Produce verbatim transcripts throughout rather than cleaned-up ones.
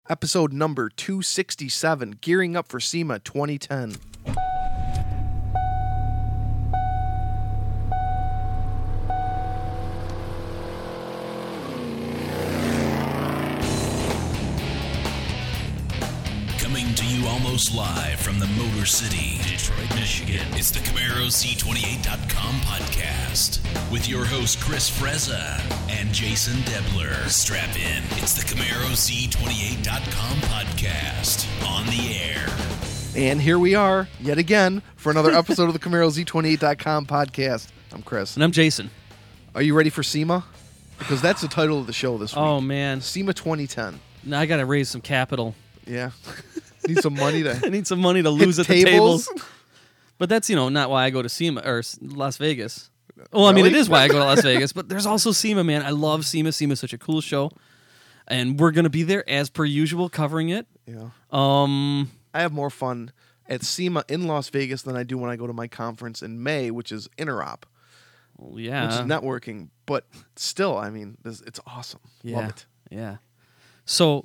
episode number two sixty-seven, gearing up for SEMA twenty ten. Coming to you almost live from the Motor City, Detroit, Michigan. It's the Camaro Z twenty-eight dot com podcast with your host Chris Frezza and Jason Debler. Strap in. It's the Camaro Z twenty-eight dot com podcast on the air. And here we are yet again for another episode of the Camaro Z twenty-eight dot com podcast. I'm Chris. And I'm Jason. Are you ready for SEMA? Because that's the title of the show this week. Oh, man. SEMA twenty ten. Now I got to raise some capital. Yeah. Need some money to I need some money to lose hit at the tables. tables. But that's, you know, not why I go to SEMA or Las Vegas. Well, I mean, Really? it is why I go to Las Vegas, but there's also SEMA, man. I love SEMA. SEMA is such a cool show. And we're going to be there as per usual covering it. Yeah. Um, I have more fun at SEMA in Las Vegas than I do when I go to my conference in May, which is Interop, well, yeah. which is networking. But still, I mean, this, it's awesome. Yeah. Love it. Yeah. So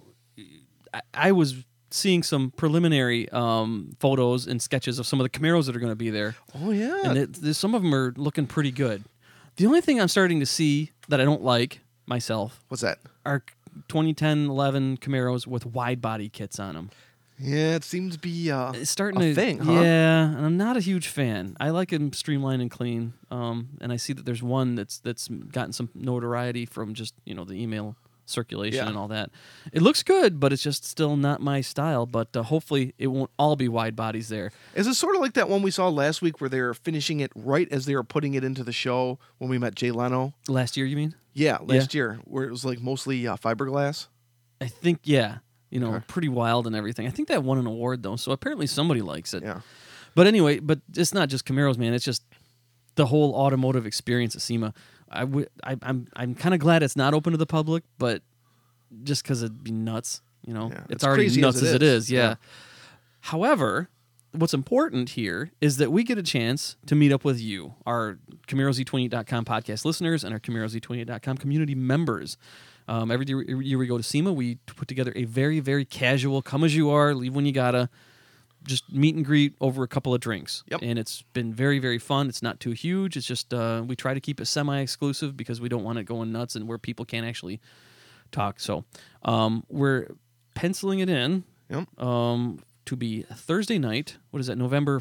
I, I was seeing some preliminary um, photos and sketches of some of the Camaros that are going to be there. Oh, yeah. And it, there's, some of them are looking pretty good. The only thing I'm starting to see that I don't like myself What's that? are twenty ten eleven Camaros with wide body kits on them. Yeah, it seems to be uh, It's starting a to thing, huh? Yeah, and I'm not a huge fan. I like them streamlined and clean. Um, and I see that there's one that's that's gotten some notoriety from just, you know, the email circulation Yeah. and all that. It looks good, but it's just still not my style. But uh, hopefully it won't all be wide bodies there. Is it sort of like that one we saw last week where they were finishing it right as they were putting it into the show when we met Jay Leno? Last year, you mean? Yeah, last year, where it was like mostly uh, fiberglass. I think, yeah. You know, Okay. pretty wild and everything. I think that won an award, though, so apparently somebody likes it. Yeah. But anyway, but it's not just Camaros, man. It's just the whole automotive experience at SEMA. I w- I, I'm I'm kind of glad it's not open to the public, but just because it'd be nuts, you know. Yeah, It's it's already crazy nuts as as it it is. is, yeah. Yeah. However, what's important here is that we get a chance to meet up with you, our Camaro Z twenty-eight dot com podcast listeners and our Camaro Z twenty-eight dot com community members. Um, every year, every year we go to SEMA, we put together a very, very casual, come as you are, leave when you gotta, just meet and greet over a couple of drinks. Yep. And it's been very, very fun. It's not too huge. It's just, uh, we try to keep it semi-exclusive because we don't want it going nuts and where people can't actually talk. So um, we're penciling it in Yep. um, to be Thursday night. What is that, November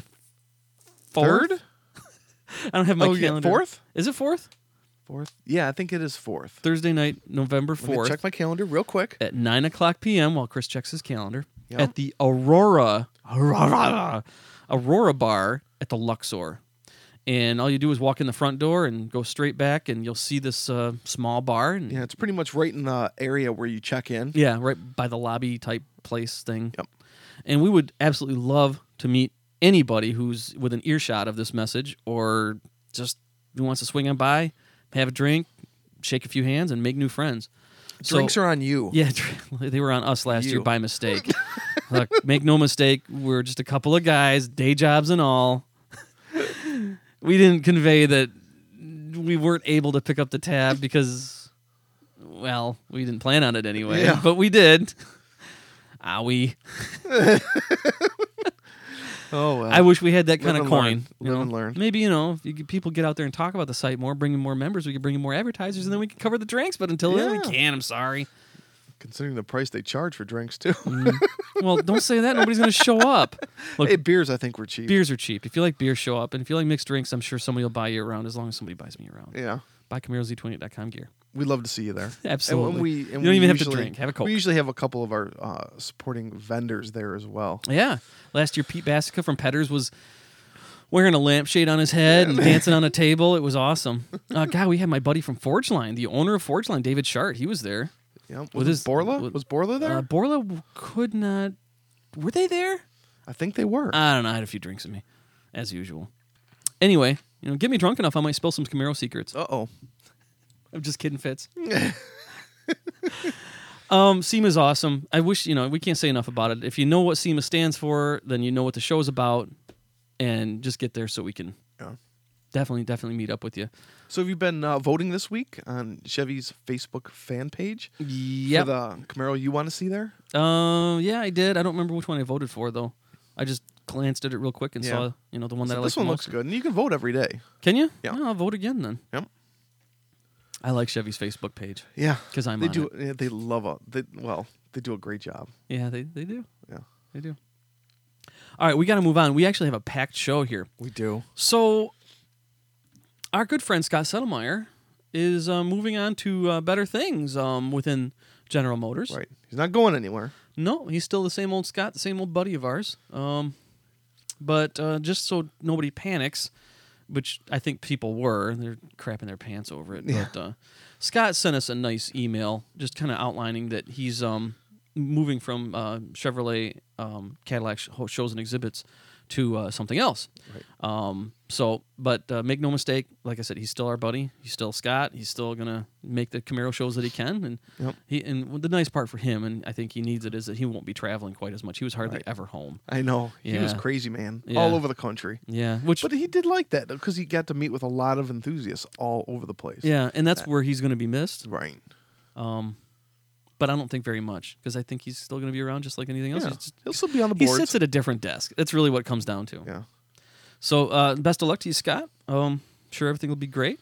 third? Third? I don't have my Oh, yeah, calendar. fourth? Is it fourth? Fourth? Yeah, I think it is fourth. Thursday night, November Let me fourth. check my calendar real quick. At nine o'clock p.m. while Chris checks his calendar Yep. at the Aurora Aurora Aurora Bar at the Luxor. And all you do is walk in the front door and go straight back, and you'll see this uh, small bar. And Yeah, it's pretty much right in the area where you check in. yeah, right by the lobby type place thing. Yep. And we would absolutely love to meet anybody who's within earshot of this message or just who wants to swing on by, have a drink, shake a few hands, and make new friends. Drinks are on you. Yeah, they were on us last You. year by mistake. Look, make no mistake, we're just a couple of guys, day jobs and all. We didn't convey that we weren't able to pick up the tab because, well, we didn't plan on it anyway. Yeah. But we did. Ah, we. Oh, well. I wish we had that kind Live of and learn. coin. you Live know? and learn. Maybe, you know, if you, get- people get out there and talk about the site more, bring in more members, we could bring in more advertisers, and then we can cover the drinks. But until then, we Yeah. can't. I'm sorry. Considering the price they charge for drinks, too. Well, don't say that. Nobody's going to show up. Look, Hey, beers, I think, were cheap. beers are cheap. If you like beer, show up. And if you like mixed drinks, I'm sure somebody will buy you around as long as somebody buys me around. Yeah. Buy Camaro Z twenty-eight dot com gear. We'd love to see you there. Absolutely. And when we, and You don't we even have to usually- drink. Have a Coke. We usually have a couple of our uh, supporting vendors there as well. Yeah. Last year, Pete Basica from Petters was wearing a lampshade on his head and dancing on a table. It was awesome. Uh, God, we had my buddy from Forge Line, the owner of Forge Line, David Shart. He was there. Yeah. Was With it his- Borla? with- was Borla there? Uh, Borla could not. Were they there? I think they were. I don't know. I had a few drinks in me, as usual. Anyway, you know, get me drunk enough, I might spill some Camaro secrets. Uh oh. I'm just kidding, Fitz. um, SEMA's awesome. I wish, you know, we can't say enough about it. If you know what SEMA stands for, then you know what the show's about, and just get there so we can Yeah. definitely, definitely meet up with you. So have you been uh, voting this week on Chevy's Facebook fan page Yep. for the Camaro you want to see there? Uh, yeah, I did. I don't remember which one I voted for though. I just glanced at it real quick and Yeah. saw, you know, the one that So I this like one the looks most. good, and you can vote every day. Can you? Yeah. No, I'll vote again then. Yep. I like Chevy's Facebook page Yeah, 'cause I'm They on do. Yeah, they love a. They well, they do a great job. Yeah, they they do. Yeah, They do. All right, we got to move on. We actually have a packed show here. we do. So, our good friend Scott Settlemeyer is uh, moving on to uh, better things um, within General Motors. Right. He's not going anywhere. No, he's still the same old Scott, the same old buddy of ours. Um, but uh, just so nobody panics, which I think people were, they're crapping their pants over it. Yeah. But uh, Scott sent us a nice email just kind of outlining that he's um, moving from uh, Chevrolet um, Cadillac sh- shows and exhibits to uh, something else. Right. Um, so, but uh, make no mistake, like I said, he's still our buddy. He's still Scott. He's still gonna make the Camaro shows that he can, and Yep. he and the nice part for him, and I think he needs it, is that he won't be traveling quite as much. He was hardly Right. ever home. I know. He was Yeah. crazy, man. Yeah. All over the country. Yeah, which But he did like that because he got to meet with a lot of enthusiasts all over the place. yeah, and that's where he's gonna be missed. Right. Um, but I don't think very much because I think he's still gonna be around just like anything else. Yeah. He's just- He'll still be on the he boards. sits at a different desk. That's really what it comes down to. yeah. So, uh, best of luck to you, Scott. Um, sure everything will be great.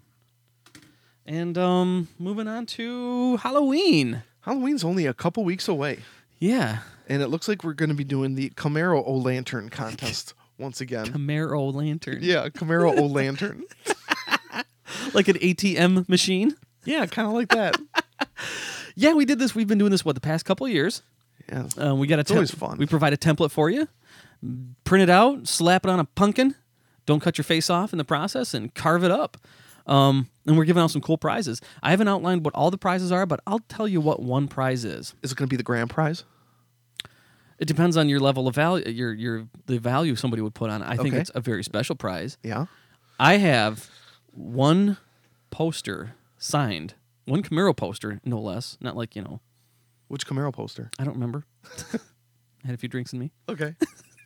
And um, moving on to Halloween. Halloween's only a couple weeks away, Yeah, and it looks like we're going to be doing the Camaro O Lantern contest once again. Camaro lantern. Yeah, Camaro O Lantern. Like an A T M machine. Yeah, kind of like that. Yeah, we did this. We've been doing this what the past couple of years. Yeah. Uh, we got a It's always fun. We provide a template for you. Print it out, slap it on a pumpkin. Don't cut your face off in the process, and carve it up. Um, and we're giving out some cool prizes. I haven't outlined what all the prizes are, but I'll tell you what one prize is. Is it going to be the grand prize? It depends on your level of value, your your the value somebody would put on it. I think Okay. it's a very special prize. Yeah. I have one poster signed, one Camaro poster, no less. Not like, you know, Which Camaro poster? I don't remember. I had a few drinks in me. Okay.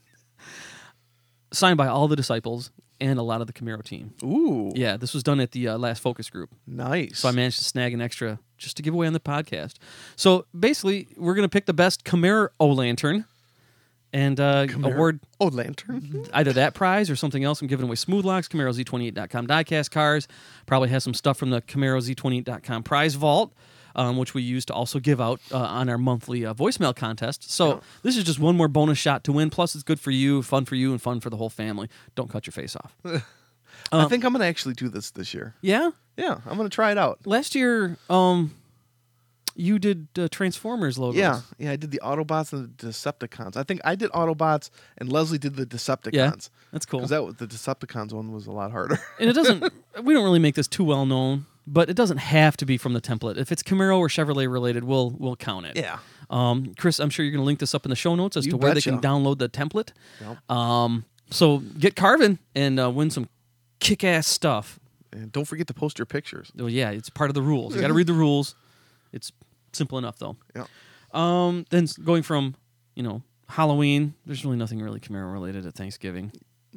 Signed by all the disciples and a lot of the Camaro team. Ooh. Yeah, this was done at the uh, last focus group. Nice. So I managed to snag an extra just to give away on the podcast. So basically, we're going to pick the best Camaro lantern and uh, Camaro- award Oh, Lantern. either that prize or something else. I'm giving away Smooth Locks, Camaro Z twenty-eight dot com diecast cars. Probably has some stuff from the Camaro Z twenty-eight dot com prize vault, um, which we use to also give out uh, on our monthly uh, voicemail contest. So Yeah. this is just one more bonus shot to win. Plus, it's good for you, fun for you, and fun for the whole family. Don't cut your face off. I think I'm going to actually do this this year. Yeah? Yeah, I'm going to try it out. Last year, um, you did uh, Transformers logos. Yeah, yeah, I did the Autobots and the Decepticons. I think I did Autobots and Leslie did the Decepticons. Yeah, that's cool. Because that was, the Decepticons one was a lot harder. And it doesn't, we don't really make this too well known, but it doesn't have to be from the template. If it's Camaro or Chevrolet related, we'll we'll count it. yeah. Um, Chris, I'm sure you're going to link this up in the show notes as You to where betcha. they can download the template. Yep. Um, so get carving and uh, win some kick-ass stuff. And don't forget to post your pictures. Well, yeah, it's part of the rules. You got to read the rules. It's simple enough, though. Yeah. Um, then s- going from, you know, Halloween, there's really nothing really Camaro related at Thanksgiving.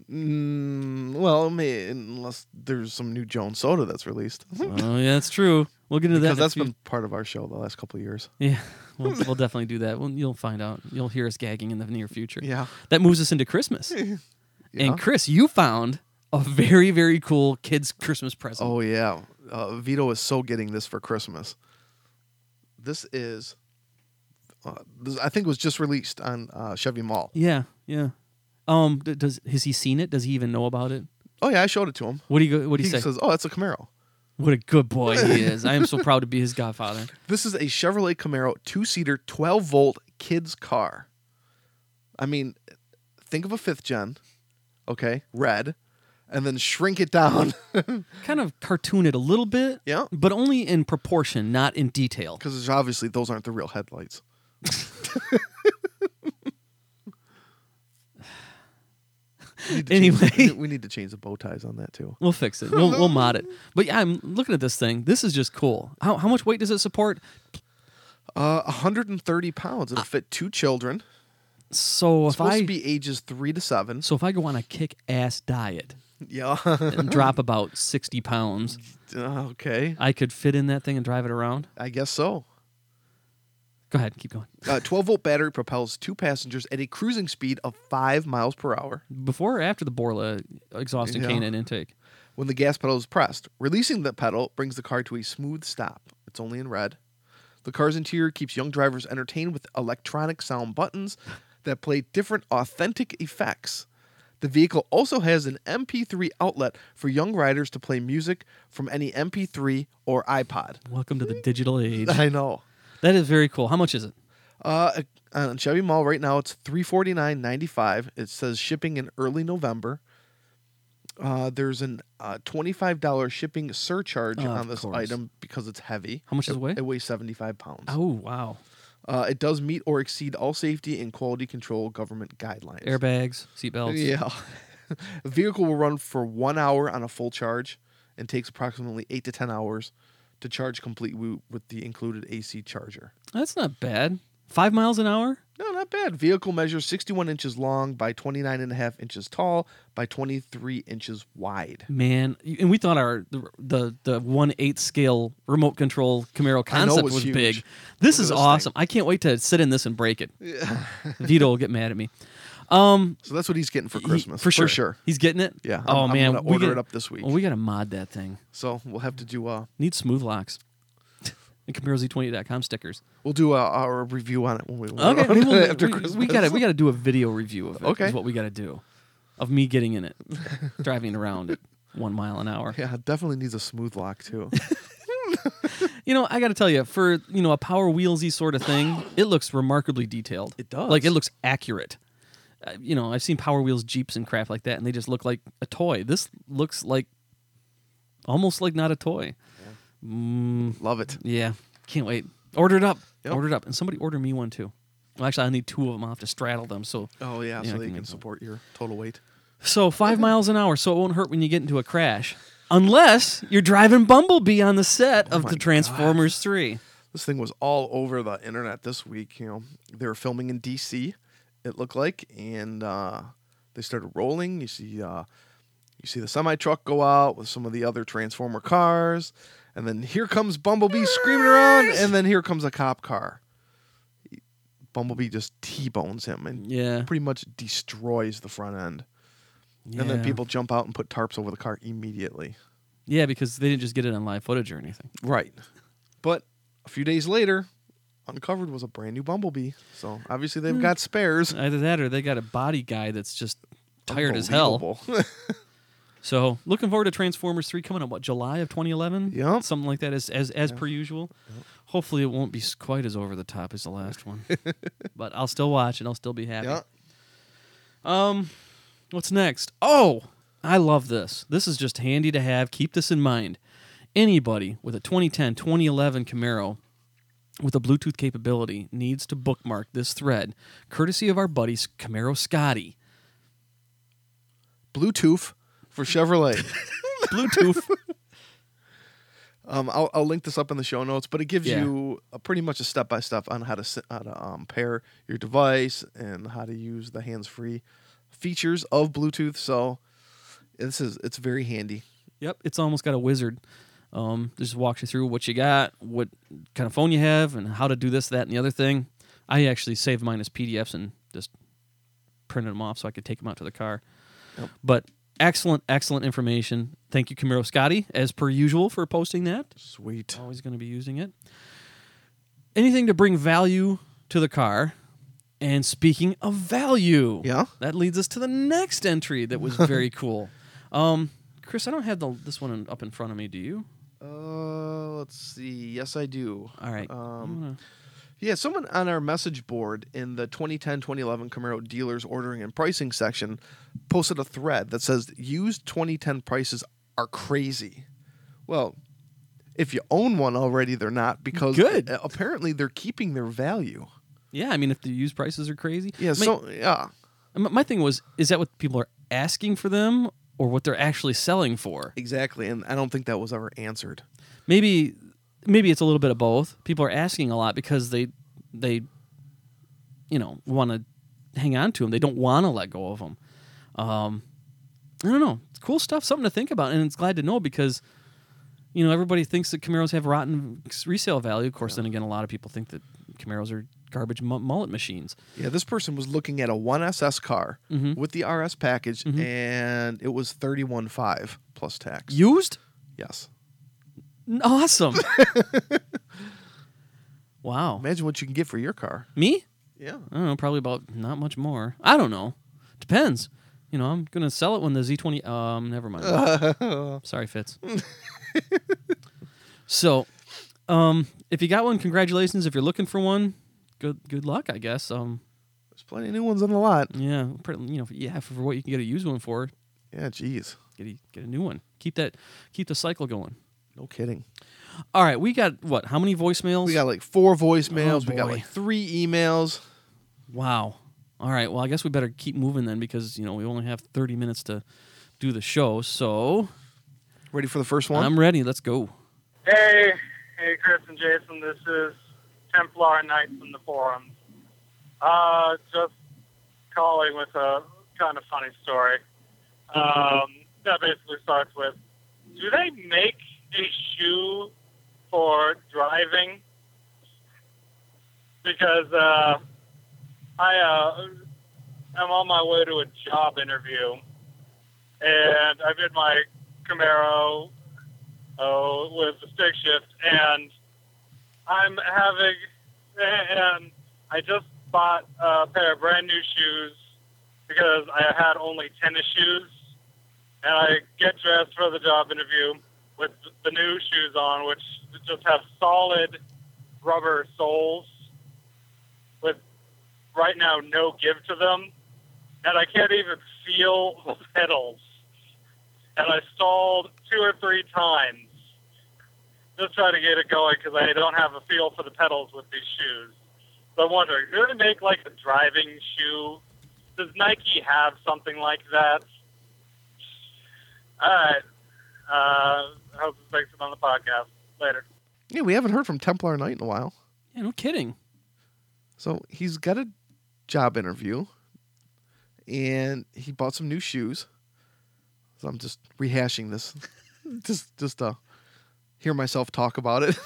Mm, well, may, unless there's some new Jones soda that's released. Oh, yeah, that's true. We'll get into that. Because that's next few- been part of our show the last couple of years. Yeah, we'll, we'll definitely do that. Well, you'll find out. You'll hear us gagging in the near future. Yeah. That moves us into Christmas. Yeah. And Chris, you found a very, very cool kids' Christmas present. Oh, yeah. Uh, Vito is so getting this for Christmas. This is, uh, this, I think it was just released on uh, Chevy Mall. Yeah, yeah. Um, d- does has he seen it? Does he even know about it? Oh, yeah, I showed it to him. What do you go? What do He you say? says, oh, that's a Camaro. What a good boy he is! I am so proud to be his godfather. This is a Chevrolet Camaro two-seater, twelve-volt kids car. I mean, think of a fifth gen, okay, red, and then shrink it down. Kind of cartoon it a little bit, Yeah. but only in proportion, not in detail. Because obviously those aren't the real headlights. We need to Anyway. change, we need- we need to change the bow ties on that too. We'll fix it. We'll, we'll mod it. But yeah, I'm looking at this thing. This is just cool. How how much weight does it support? Uh, one hundred thirty pounds. It'll fit two children. So It's if supposed I to be ages three to seven. so if I go on a kick-ass diet, Yeah. and drop about sixty pounds. Uh, okay. I could fit in that thing and drive it around. I guess so. Go ahead, keep going. Uh, twelve volt battery propels two passengers at a cruising speed of five miles per hour Before or after the Borla exhaust and Yeah. K nine intake? when the gas pedal is pressed. Releasing the pedal brings the car to a smooth stop. It's only in red. The car's interior keeps young drivers entertained with electronic sound buttons that play different authentic effects. The vehicle also has an M P three outlet for young riders to play music from any M P three or iPod. Welcome to the digital age. I know. That is very cool. How much is it? Uh, on Chevy Mall right now, it's three forty nine ninety five. It says shipping in early November. Uh, there's an uh, twenty five dollar shipping surcharge Oh, on of this course. item because it's heavy. How much does it weigh? It weighs seventy five pounds. Oh, wow. Uh, it does meet or exceed all safety and quality control government guidelines. Airbags, seatbelts. Yeah. The vehicle will run for one hour on a full charge and takes approximately eight to ten hours to charge complete w- with the included A C charger. That's not bad. Five miles an hour? No, not bad. Vehicle measures sixty-one inches long by twenty-nine and a half inches tall by twenty-three inches wide. Man, and we thought our the the, the one eighth scale remote control Camaro I know it concept was was, huge. big. This Look is at this awesome. I can't wait to sit in this and break it. Vito will get mad at me. Um, So that's what he's getting for he- Christmas. for sure. sure. He's getting it. Yeah. Oh I'm, I'm man, gonna we order get- it up this week. Well, we got to mod that thing. So we'll have to do uh Need smooth locks. And Camaro Z twenty dot com stickers. we'll do a, a review on it when we Okay, maybe we'll- after we, Christmas. we gotta we gotta do a video review of it. Okay. Is what we gotta do, of me getting in it, driving around at one mile an hour. Yeah, it definitely needs a smooth lock too. You know, I got to tell you, for you know a Power Wheelsy sort of thing, it looks remarkably detailed. It does. Like it looks accurate. Uh, you know, I've seen Power Wheels Jeeps and crap like that, and they just look like a toy. This looks like almost like not a toy. Mm, Love it. yeah, can't wait. Order it up. Yep. Order it up, and somebody order me one too. Well, actually, I need two of them. I'll have to straddle them. So, Oh yeah, Yeah, so I they can can make that. support your total weight. so five miles an hour, so it won't hurt when you get into a crash, unless you're driving Bumblebee on the set Oh of my the Transformers three. This thing was all over the internet this week. You know, they were filming in D C. It looked like, and uh, they started rolling. You see, uh, you see the semi truck go out with some of the other Transformer cars, and then here comes Bumblebee screaming around, and then here comes a cop car. Bumblebee just T-bones him and Yeah, pretty much destroys the front end. And then Yeah. people jump out and put tarps over the car immediately. Yeah, because they didn't just get it on live footage or anything. Right. But a few days later, uncovered was a brand new Bumblebee. So obviously they've got spares. Either that or they got a body guy that's just tired as hell. Unbelievable. So looking forward to Transformers three coming up, what, July of twenty eleven? Yep. Something like that as as, as per usual. Hopefully it won't be s- quite as over the top as the last one. But I'll still watch and I'll still be happy. Yeah. Um, what's next? Oh, I love this. This is just handy to have. Keep this in mind. Anybody with a twenty ten, twenty eleven Camaro with a Bluetooth capability needs to bookmark this thread, courtesy of our buddy Camaro Scotty. Bluetooth for Chevrolet. Bluetooth. um, I'll, I'll link this up in the show notes, but it gives Yeah. you a, pretty much a step by step on how to s- how to um, pair your device and how to use the hands free features of Bluetooth. So this is it's very handy. Yep, it's almost got a wizard. Um, just walks you through what you got, what kind of phone you have, and how to do this, that, and the other thing. I actually saved mine as P D Fs and just printed them off so I could take them out to the car. Yep. But excellent, excellent information. Thank you, Camaro Scotty, as per usual, for posting that. Sweet. Always going to be using it. Anything to bring value to the car. And speaking of value, Yeah. that leads us to the next entry that was very cool. Um, Chris, I don't have the this one up in front of me. Do you? Uh, let's see. Yes, I do. All right. Um, You wanna- Yeah, someone on our message board in the twenty ten twenty eleven Camaro dealers ordering and pricing section posted a thread that says used twenty ten prices are crazy. Well, if you own one already, they're not because Good. a- apparently they're keeping their value. Yeah, I mean, if the used prices are crazy. Yeah, My- so yeah. m- my thing was, is that what people are asking for them, or what they're actually selling for? Exactly, and I don't think that was ever answered. Maybe, maybe it's a little bit of both. People are asking a lot because they, they, you know, want to hang on to them. They don't want to let go of them. Um, I don't know. It's cool stuff, something to think about, and it's glad to know because, you know, everybody thinks that Camaros have rotten resale value. Of course, yeah. Then again, a lot of people think that Camaros are garbage m- mullet machines. Yeah, this person was looking at a one S S car mm-hmm. with the R S package, mm-hmm. and it was thirty-one five plus tax. Used? Yes. Awesome. Wow. Imagine what you can get for your car. Me? Yeah. I don't know, probably about not much more. I don't know. Depends. You know, I'm going to sell it when the Z twenty... Um, never mind. Sorry, Fitz. So, um, if you got one, congratulations. If you're looking for one, good good luck, I guess. Um, There's plenty of new ones on the lot. Yeah, pretty, you know, yeah, for, for what you can get a used one for. Yeah, geez. Get a, get a new one. Keep that. Keep the cycle going. No kidding. All right, we got, what, how many voicemails? We got like four voicemails. Oh, we got boy. like three emails. Wow. All right, well, I guess we better keep moving then because, you know, we only have thirty minutes to do the show, so... Ready for the first one? I'm ready. Let's go. Hey, hey, Chris and Jason. This is Templar Knights in the forums. Uh, just calling with a kind of funny story. Um, that basically starts with, do they make a shoe for driving? Because uh, I uh, am on my way to a job interview, and I'm in my Camaro uh, with the stick shift, and I'm having, and I just bought a pair of brand new shoes because I had only tennis shoes, and I get dressed for the job interview with the new shoes on, which just have solid rubber soles with right now no give to them, and I can't even feel the pedals. And I stalled two or three times just trying to get it going because I don't have a feel for the pedals with these shoes. So I'm wondering, do they make like a driving shoe? Does Nike have something like that? All right. Uh, I hope this makes it on the podcast. Later. Yeah, we haven't heard from Templar Knight in a while. Yeah, no kidding. So he's got a job interview, and he bought some new shoes. So I'm just rehashing this, just just to hear myself talk about it.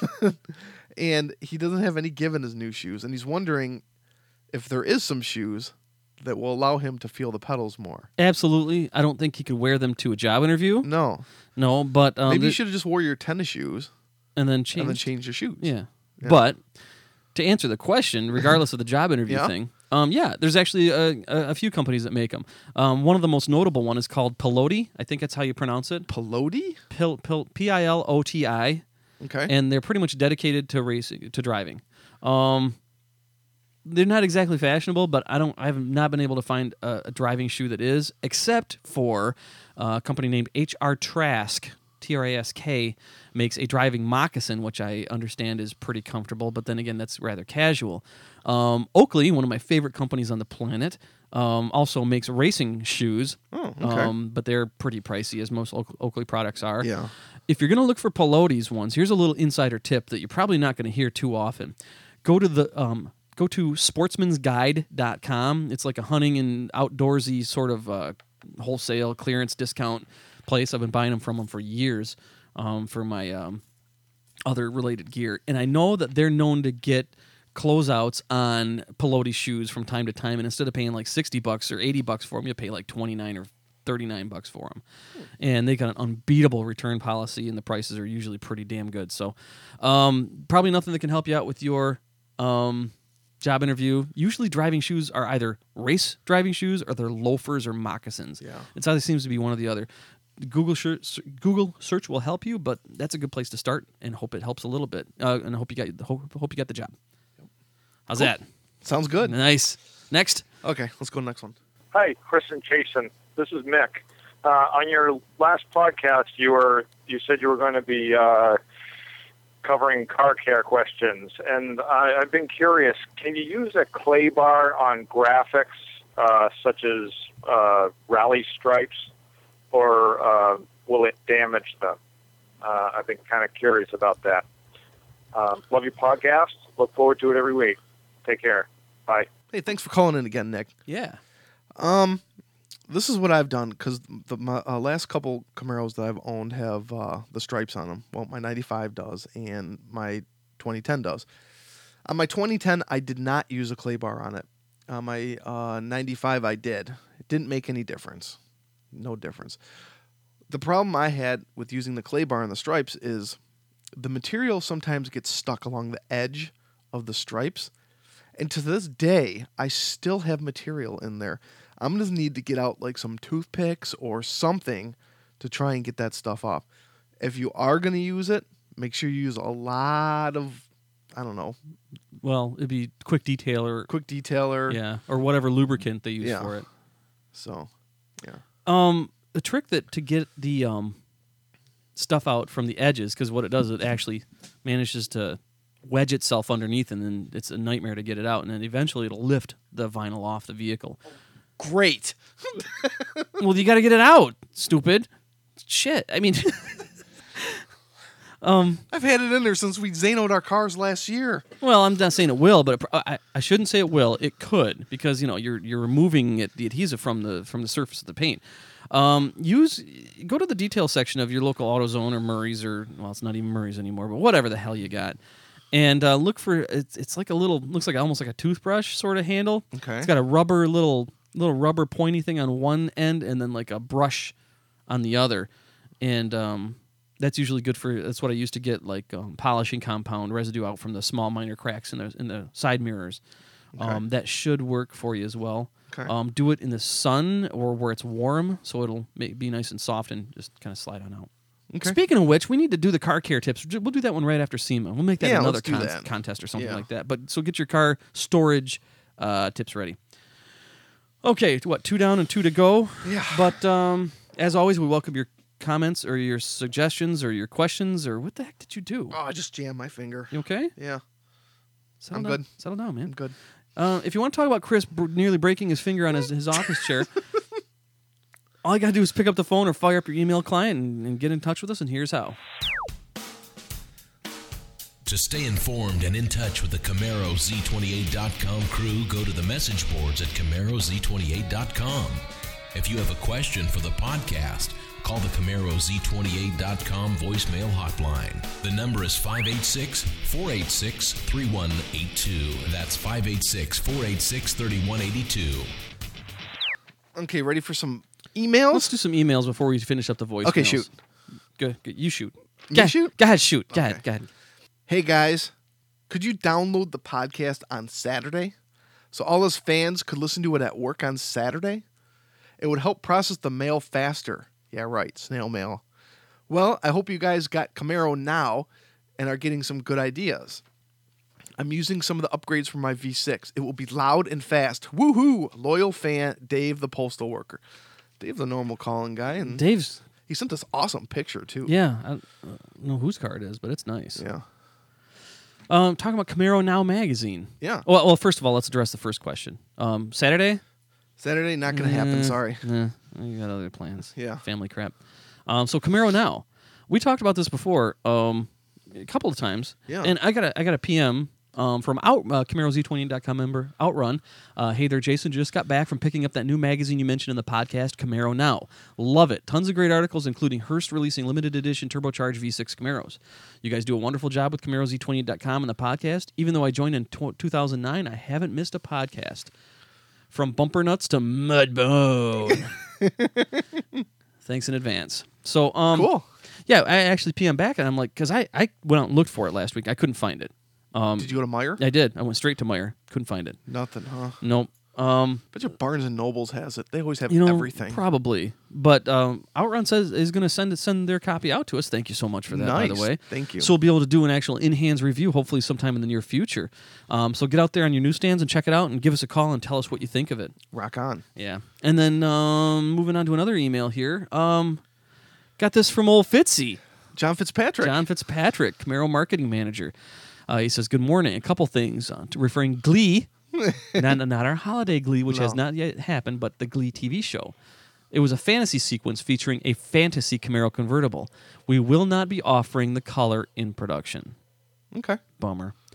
And he doesn't have any give in his new shoes, and he's wondering if there is some shoes that will allow him to feel the pedals more. Absolutely. I don't think he could wear them to a job interview. No. No, but... Um, Maybe the, you should have just wore your tennis shoes. And then change. And then change your shoes. Yeah. Yeah. But to answer the question, regardless of the job interview yeah. thing, um, yeah, there's actually a, a, a few companies that make them. Um, one of the most notable one is called Piloti. I think that's how you pronounce it. Piloti? Pil, pil, P I L O T I. Okay. And they're pretty much dedicated to racing, to driving. Um, they're not exactly fashionable, but I don't. I have not been able to find a, a driving shoe that is, except for uh, a company named H R Trask. T R A S K makes a driving moccasin, which I understand is pretty comfortable, but then again, that's rather casual. Um, Oakley, one of my favorite companies on the planet, um, also makes racing shoes, oh, okay. um, but they're pretty pricey, as most Oak- Oakley products are. Yeah. If you're going to look for Pilotis ones, here's a little insider tip that you're probably not going to hear too often. Go to the um, go to sportsmans guide dot com. It's like a hunting and outdoorsy sort of uh, wholesale clearance discount place. I've been buying them from them for years um, for my um, other related gear. And I know that they're known to get closeouts on Piloti shoes from time to time. And instead of paying like sixty bucks or eighty bucks for them, you pay like twenty-nine or thirty-nine bucks for them. And they got an unbeatable return policy, and the prices are usually pretty damn good. So um, probably nothing that can help you out with your um, job interview. Usually driving shoes are either race driving shoes or they're loafers or moccasins. Yeah. It's either seems to be one or the other. Google search, Google search will help you, but that's a good place to start, and hope it helps a little bit. Uh, and I hope you got hope, hope you got the job. How's Cool. that? Sounds good. Nice. Next. Okay, let's go to the next one. Hi, Chris and Jason. This is Mick. Uh, on your last podcast, you were you said you were going to be uh, covering car care questions, and I, I've been curious. Can you use a clay bar on graphics uh, such as uh, rally stripes, or uh, will it damage them? Uh, I've been kind of curious about that. Um, love your podcast. Look forward to it every week. Take care. Bye. Hey, thanks for calling in again, Nick. Yeah. Um, this is what I've done because the my, uh, last couple Camaros that I've owned have uh, the stripes on them. Well, my ninety-five does, and my twenty ten does. On my twenty ten, I did not use a clay bar on it. On my uh, ninety-five, I did. It didn't make any difference. No difference. The problem I had with using the clay bar on the stripes is the material sometimes gets stuck along the edge of the stripes. And to this day, I still have material in there. I'm going to need to get out like some toothpicks or something to try and get that stuff off. If you are going to use it, make sure you use a lot of, I don't know, Well, it'd be quick detailer, quick detailer. yeah, or whatever lubricant they use Yeah. for it. So, yeah. Um, the trick that to get the um stuff out from the edges, because what it does, it actually manages to wedge itself underneath, and then it's a nightmare to get it out, and then eventually it'll lift the vinyl off the vehicle. Great. Well, you got to get it out, stupid. Shit. I mean, um. I've had it in there since we Zanoed our cars last year. Well, I'm not saying it will, but it, pr- I, I shouldn't say it will. It could, because you know you're you're removing it, the adhesive from the from the surface of the paint. Um, use go to the detail section of your local AutoZone or Murray's, or well, it's not even Murray's anymore, but whatever the hell you got, and uh, look for it's it's like a little looks like almost like a toothbrush sort of handle. Okay. It's got a rubber little little rubber pointy thing on one end, and then like a brush on the other, and um. That's usually good for. That's what I used to get, like um, polishing compound residue out from the small minor cracks in the in the side mirrors. Okay. Um, that should work for you as well. Okay. Um, do it in the sun or where it's warm, so it'll ma- be nice and soft and just kind of slide on out. Okay. Speaking of which, we need to do the car care tips. We'll do that one right after SEMA. We'll make that Yeah, another let's do con- that. contest or something Yeah. like that. But so get your car storage uh, tips ready. Okay, what two down and two to go. Yeah. But um, as always, we welcome your comments or your suggestions or your questions or what the heck did you do? Oh, I just jammed my finger. You okay? Yeah, Settle I'm down. good. Settle down, man. I'm good. Uh, if you want to talk about Chris br- nearly breaking his finger on his, his office chair, all you got to do is pick up the phone or fire up your email client and, and get in touch with us, and here's how. To stay informed and in touch with the Camaro Z twenty-eight dot com crew, go to the message boards at Camaro Z twenty-eight dot com. If you have a question for the podcast, call the Camaro Z twenty-eight dot com voicemail hotline. The number is five eight six, four eight six, three one eight two. That's five eight six, four eight six, three one eight two. Okay, ready for some emails? Let's do some emails before we finish up the voicemails. Okay, shoot. Good. Good. You shoot. Me Go ahead. shoot? Go ahead, shoot. Go Okay. ahead. Go ahead. Hey guys, could you download the podcast on Saturday so all us fans could listen to it at work on Saturday? It would help process the mail faster. Yeah, right, snail mail. Well, I hope you guys got Camaro now and are getting some good ideas. I'm using some of the upgrades from my V six. It will be loud and fast. Woohoo! Loyal fan, Dave the postal worker. Dave the normal calling guy, and Dave's. he sent this awesome picture too. Yeah. I don't know whose car it is, but it's nice. Yeah. Um, talking about Camaro Now magazine. Yeah. Well, well, first of all, let's address the first question. Um, Saturday? Saturday, not going to happen, Eh, sorry. Nah, you got other plans. Yeah. Family crap. Um, so Camaro Now. We talked about this before um, a couple of times. Yeah. And I got a, I got a P M um, from out uh, Camaro Z twenty-eight dot com member, Outrun. Uh, hey there, Jason. Just got back from picking up that new magazine you mentioned in the podcast, Camaro Now. Love it. Tons of great articles, including Hearst releasing limited edition turbocharged V six Camaros. You guys do a wonderful job with Camaro Z twenty-eight dot com and the podcast. Even though I joined in tw- two thousand nine, I haven't missed a podcast. From bumper nuts to Mudbone. Thanks in advance. So, um, Cool. Yeah, I actually P M back and I'm like, because I, I went out and looked for it last week. I couldn't find it. Um, Did you go to Meyer? I did. I went straight to Meyer. Couldn't find it. Nothing, huh? Nope. Um, Bet you Barnes and Nobles has it. They always have you know, everything. probably. But um, Outrun says is going to send send their copy out to us. Thank you so much for that, by the Nice. way. Thank you. So we'll be able to do an actual in-hands review, hopefully sometime in the near future. Um, so get out there on your newsstands and check it out, and give us a call and tell us what you think of it. Rock on. Yeah. And then um, moving on to another email here. Um, got this from old Fitzy. John Fitzpatrick. John Fitzpatrick, Camaro marketing manager. Uh, he says, good morning. A couple things. Uh, to referring Glee, not, not our holiday Glee, which has No. not yet happened, but the Glee T V show. It was a fantasy sequence featuring a fantasy Camaro convertible. We will not be offering the color in production. Okay. Bummer.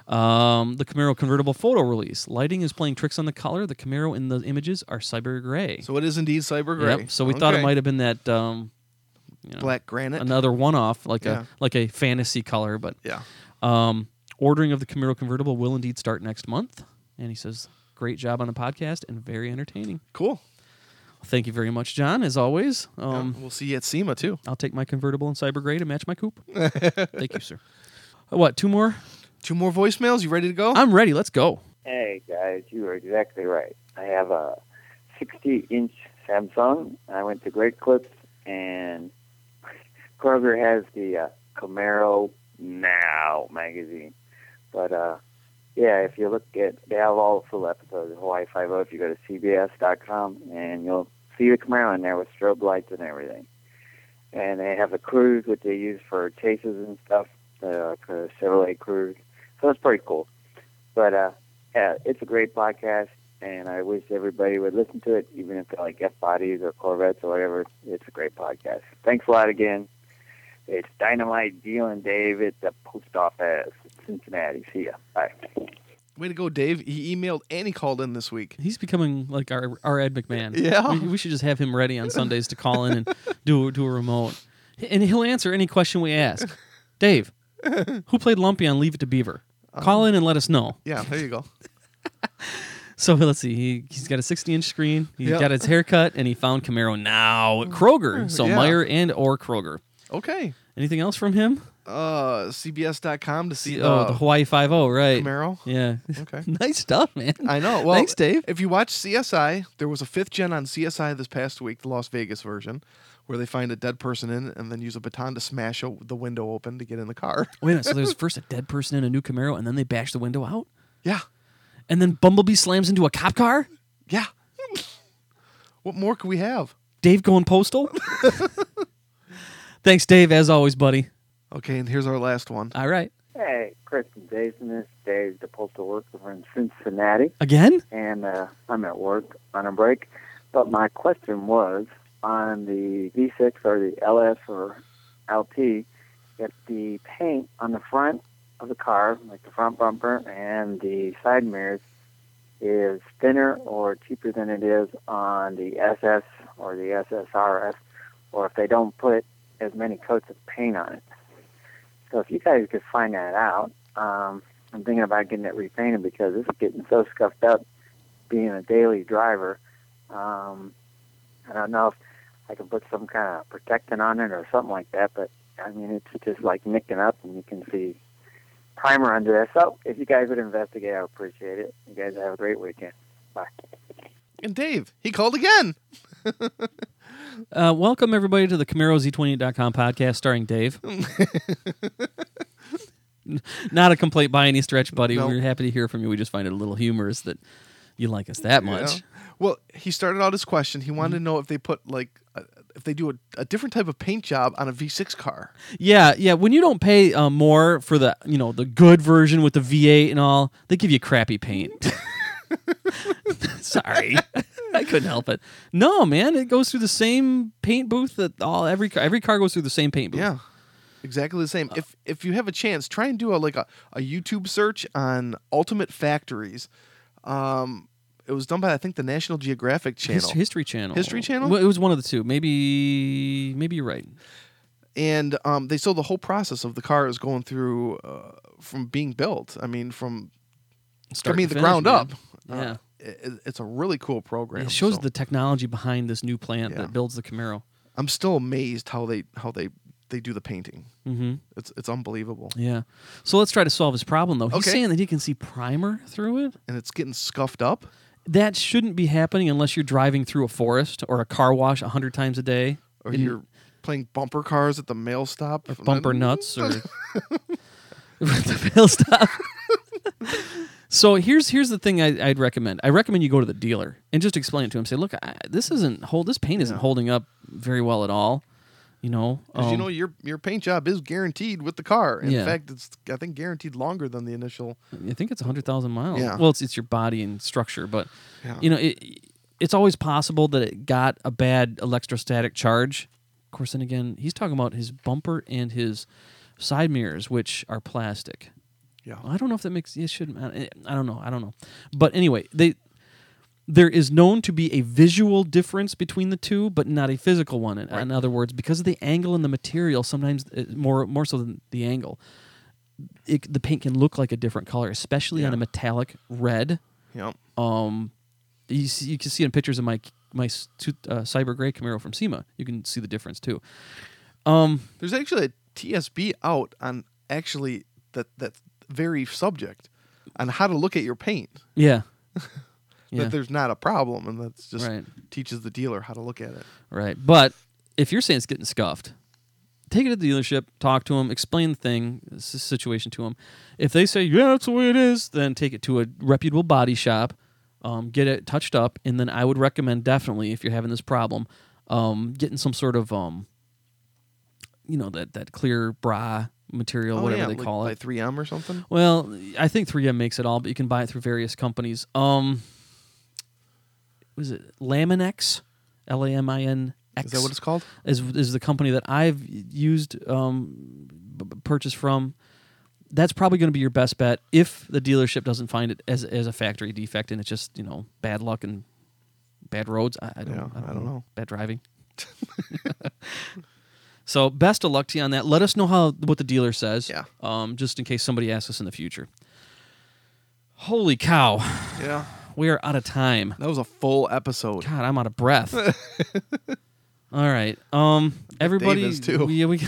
Um, the Camaro convertible photo release. Lighting is playing tricks on the color. The Camaro in the images are cyber gray. So it is indeed cyber gray. Yep. So we thought it Okay. might have been that um, you know, Black granite. another one-off, like Yeah. a like a fantasy color. But Yeah. um, ordering of the Camaro convertible will indeed start next month. And he says, "Great job on the podcast and very entertaining." Cool. Thank you very much, John. As always. Um, Yeah, we'll see you at SEMA too. I'll take my convertible in cyber gray to match my coupe. Thank you, sir. What? Two more? Two more voicemails. You ready to go? I'm ready. Let's go. Hey guys, you are exactly right. I have a sixty inch Samsung. I went to Great Clips, and Kroger has the uh, Camaro Now magazine. But uh, yeah, if you look at, they have all the full episodes of Hawaii Five-O. If you go to C B S dot com, and you'll see the Camaro in there with strobe lights and everything. And they have a Cruise, which they use for chases and stuff, the uh, Chevrolet Cruise. So that's pretty cool. But uh, yeah, it's a great podcast, and I wish everybody would listen to it, even if they like F-bodies or Corvettes or whatever. It's a great podcast. Thanks a lot again. It's Dynamite Dealing Dave at the post office, Cincinnati. See ya. Bye. Way to go, Dave. He emailed and he called in this week. He's becoming like our our Ed McMahon. Yeah. We, we should just have him ready on Sundays to call in and do do a remote, and he'll answer any question we ask. Dave, who played Lumpy on Leave It to Beaver? Call in and let us know. Yeah, there you go. So let's see. He he's got a sixty inch screen. He Yeah. got his haircut, and he found Camaro Now at Kroger. So Yeah. Meyer and or Kroger. Okay. Anything else from him? Uh, C B S dot com to see oh, uh, the Hawaii Five-O, right? Camaro. Yeah. Okay. Nice stuff, man. I know. Well, Thanks, Dave. If you watch C S I, there was a fifth gen on C S I this past week, the Las Vegas version, where they find a dead person in and then use a baton to smash o- the window open to get in the car. Wait a minute. So there's first a dead person in a new Camaro, and then they bash the window out, Yeah. and then Bumblebee slams into a cop car. Yeah. What more could we have? Dave going postal. Thanks, Dave. As always, buddy. Okay, and here's our last one. All right. Hey, Chris and Jason, this is Dave, the postal worker from Cincinnati, Again? and uh, I'm at work on a break. But my question was, on the V six or the L S or L T, if the paint on the front of the car, like the front bumper and the side mirrors, is thinner or cheaper than it is on the S S or the S S R S, or if they don't put as many coats of paint on it. So if you guys could find that out, um, I'm thinking about getting it repainted because it's getting so scuffed up being a daily driver. Um, I don't know if I can put some kind of protectant on it or something like that, but I mean, it's just like nicking up and you can see primer under there. So if you guys would investigate, I would appreciate it. You guys have a great weekend. Bye. And Dave, he called again. Uh, welcome, everybody, to the Camaro Z twenty-eight dot com podcast starring Dave. Not a complaint by any stretch, buddy. No. We're happy to hear from you. We just find it a little humorous that you like us that much. Yeah. Well, he started out his question. He wanted to know if they put like a, if they do a, a different type of paint job on a V six car. Yeah, yeah. When you don't pay uh, more for the you know the good version with the V eight and all, they give you crappy paint. Sorry, I couldn't help it. No, man, it goes through the same paint booth that all every car, every car goes through the same paint booth. Yeah, exactly the same. If if you have a chance, try and do a like a, a YouTube search on Ultimate Factories. Um, it was done by I think the National Geographic Channel. His- History Channel. History Channel? Well, it was one of the two. Maybe, maybe you're right. And um, they saw the whole process of the car is going through uh, from being built. I mean, from Start I mean to the finish, ground man. up. Yeah. Uh, it, it's a really cool program. It shows so the technology behind this new plant Yeah. that builds the Camaro. I'm still amazed how they how they, they do the painting. Mm-hmm. It's it's unbelievable, Yeah. So let's try to solve his problem, though. He's Okay. saying that he can see primer through it. and it's getting scuffed up. That shouldn't be happening unless you're driving through a forest or a car wash a hundred times a day. Or In- you're playing bumper cars at the mail stop. or bumper nuts or the mail stop. So here's here's the thing I, I'd recommend. I recommend you go to the dealer and just explain it to him. Say, look, I, this isn't hold. This paint isn't Yeah. holding up very well at all. You know, Because you Um, know your your paint job is guaranteed with the car. In Yeah. fact, it's I think guaranteed longer than the initial. I think it's a hundred thousand miles. Yeah. Well, it's it's your body and structure, but Yeah. you know, it, it's always possible that it got a bad electrostatic charge. Of course, then again, he's talking about his bumper and his side mirrors, which are plastic. Yeah. I don't know if that makes it shouldn't. I I don't know. I don't know. But anyway, they there is known to be a visual difference between the two, but not a physical one. In, Right. in other words, because of the angle and the material, sometimes it, more more so than the angle, it, the paint can look like a different color, especially on Yeah. a metallic red. Yep. Um, you see, you can see in pictures of my my s- two- uh, cyber gray Camaro from SEMA. You can see the difference too. Um, There's actually a T S B out on actually that that very subject on how to look at your paint. yeah, yeah, That there's not a problem, and that's just right. teaches the dealer how to look at it. Right. But if you're saying it's getting scuffed, take it to the dealership, talk to them, explain the thing, the s- situation to them. If they say, yeah, that's the way it is, then take it to a reputable body shop, um, get it touched up, and then I would recommend definitely, if you're having this problem, um, getting some sort of, um, you know, that, that clear bra material, Oh, whatever yeah, they like call by it. three M or something. Well, I think three M makes it all, but you can buy it through various companies. Um, was it Laminex? L A M I N X. Is that what it's called? Is is the company that I've used, um, b- b- purchased from. That's probably going to be your best bet if the dealership doesn't find it as as a factory defect and it's just, you know, bad luck and bad roads. I, I don't, Yeah, I don't, I don't know. know. Bad driving. So best of luck to you on that. Let us know how what the dealer says. Yeah. Um, just in case somebody asks us in the future. Holy cow, Yeah. we are out of time. That was a full episode. God, I'm out of breath. All right. Um everybody is, too. We, we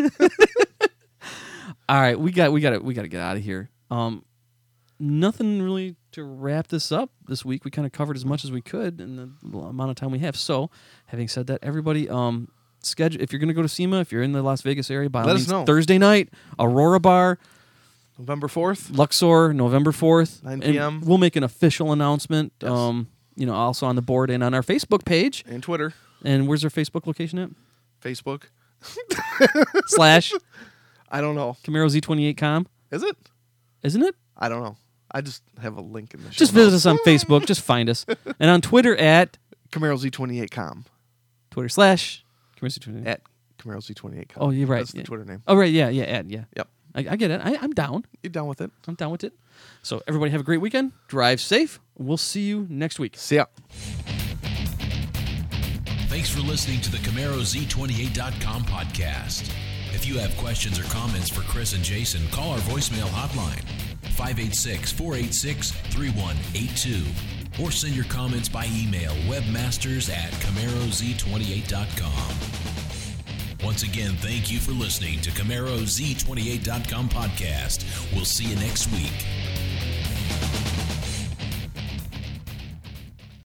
All right, we got we got to we got to get out of here. Um nothing really to wrap this up this week. We kind of covered as much as we could in the amount of time we have. So, having said that, everybody um schedule if you're going to go to SEMA, if you're in the Las Vegas area, by all Let us means, know. Thursday night, Aurora Bar, November fourth. Luxor, November fourth, nine And p.m. we'll make an official announcement. Yes. Um, you know, also on the board and on our Facebook page. And Twitter, And where's our Facebook location at? Facebook. Slash I don't know. Camaro Z twenty-eight com, Is it? isn't it? I don't know. I just have a link in the show Just visit notes. us on Facebook. Just find us. And on Twitter at Camaro Z twenty-eight com. Twitter slash Camaro Z twenty-eight. At Camaro Z twenty-eight com. Oh, you're right. That's the Yeah. Twitter name. Oh, right. Yeah, yeah, at, yeah. Yep. I, I get it. I, I'm down. You down with it? I'm down with it. So, everybody have a great weekend. Drive safe. We'll see you next week. See ya. Thanks for listening to the Camaro Z twenty-eight dot com podcast. If you have questions or comments for Chris and Jason, call our voicemail hotline, five eight six, four eight six, three one eight two, or send your comments by email, webmasters at Camaro Z twenty-eight dot com. Once again, thank you for listening to Camaro Z twenty-eight dot com podcast. We'll see you next week.